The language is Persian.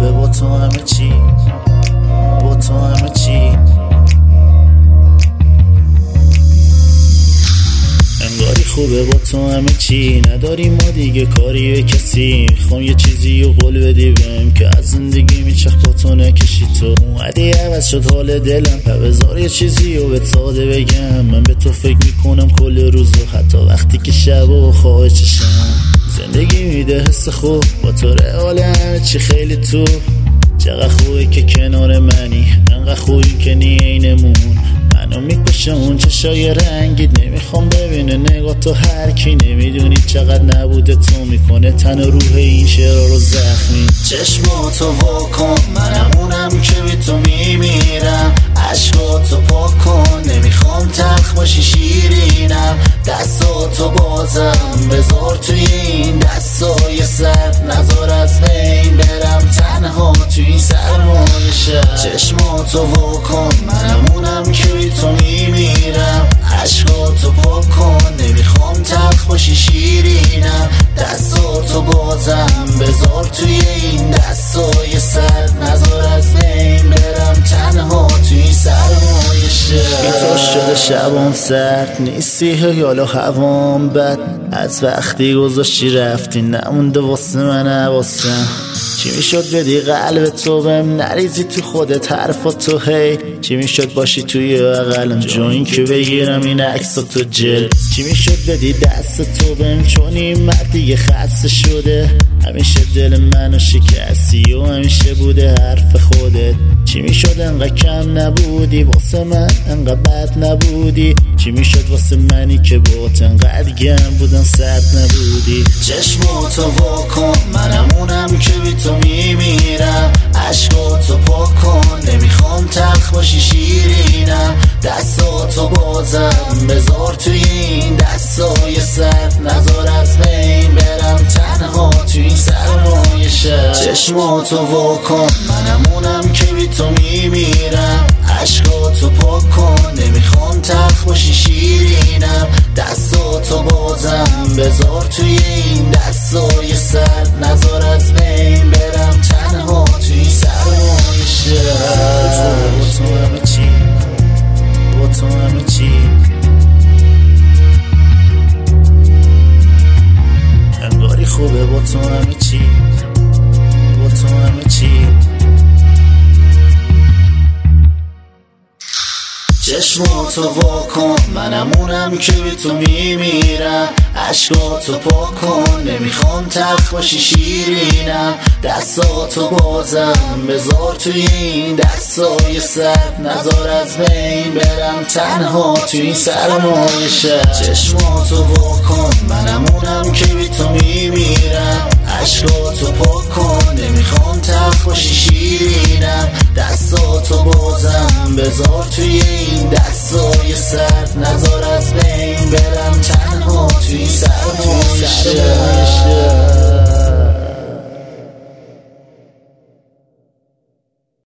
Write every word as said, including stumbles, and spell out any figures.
خوبه با تو همه چی، با تو همه چی. انگاری خوبه با تو همه چی، نداریم ما دیگه کاری به کسی. میخوام یه چیزی رو قول بدی بهم که از زندگی میچخ با تو نکشی. تو اومدی عوض شد حال دلم، بذار یه چیزی رو به ساده بگم. من به تو فکر میکنم کل روز و حتی وقتی که شب و خواه چشم. زندگی میده حس خوب با تو، رئال همه چی خیلی تو. چقدر خوبه که کنار منی، انقدر خوبی که نی اینمون. منو میکشه اون چشای رنگید، نمیخوام ببینه نگاه تو هر کی. نمیدونی چقدر نبوده تو میکنه تن و روح این شعرها رو زخمی. چشماتو واکن منمونم که بی تو میمیرم، عشقاتو پاک کن نمیخوام تلخ باشی شیرینم. دستاتو بازم بذار توی این دستای سرد، نذار از بین برم تنها توی این سرمای شب. چشماتو واکن منمونم که بی تو میمیرم، عشقاتو پاک کن نمیخوام تلخ باشی شیرینم. دستاتو بازم بذار توی این دستای سرد، نذار از بین برم تنها توی این سرمای شب. اینطور شده شبام سرد نیستی یالا هوام بد، از وقتی گذاشتی رفتی نمونده واسه من حواسم. چی میشد بدی قلب تو بهم نریزی تو خودت حرفا تو هی. چی میشد باشی توی بغلم جوین که بگیرم این عکسا تو جل. چی میشد بدی دست تو بهم چون این مرد دیگه خسته شده. همیشه دل منو شکستی و همیشه بوده حرف خودت. چی میشد انقدر کم نبودی واسه من، انقدر بد نبودی. چی میشد واسه منی که بات انقدر گم بودم سرد نبودی. چشماتو واکن منمونم که بی تو میمیرم، عشقاتو پاک کن نمیخوام تلخ باشی شیرینم. دستاتو بازم بذار توی این دستای سرد، نذار از بین برم تنها توی این سرمای شب. چشماتو واکن منمونم که بی تو میمیرم، عشقاتو پاک کن نمیخوام تلخ باشی شیرینم. دستاتو بازم بذار توی این دستای سرد، نذار از بین برم تنها توی این سرمای شب. با تو همه چی، با تو همه چی. انگاری خوبه با تو همه چی، با تو همه چی. چشماتو واکن منمونم که بی تو میمیرم، عشقاتو پاک کن نمیخوام تلخ باشی شیرینم. دستاتو بازم بذار توی این دستای سرد، نذار از بین برم تنها توی این سرمای شب. چشماتو واکن منمونم که بی تو میمیرم، عشقاتو پاک کن نمیخوام تلخ باشی شیرینم. دستاتو بازم بذار توی این دستای سرد، نذار از بین برم تنها توی سرمای شب.